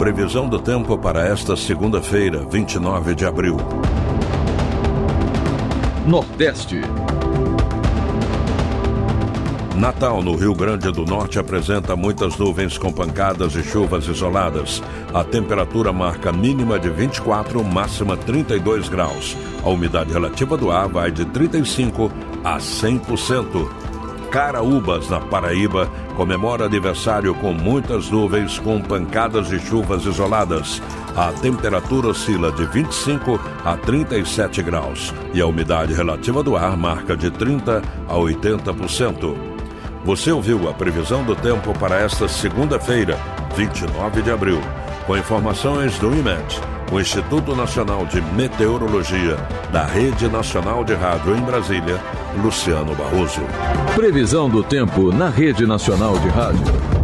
previsão do tempo para esta segunda-feira, 29 de abril. Nordeste. Natal, no Rio Grande do Norte, apresenta muitas nuvens com pancadas e chuvas isoladas. A temperatura marca mínima de 24, máxima 32 graus. A umidade relativa do ar vai de 35% a 100%. Caraúbas, na Paraíba, comemora aniversário com muitas nuvens com pancadas e chuvas isoladas. A temperatura oscila de 25 a 37 graus e a umidade relativa do ar marca de 30% a 80%. Você ouviu a previsão do tempo para esta segunda-feira, 29 de abril, com informações do IMET, o Instituto Nacional de Meteorologia, da Rede Nacional de Rádio em Brasília, Luciano Barroso. Previsão do tempo na Rede Nacional de Rádio.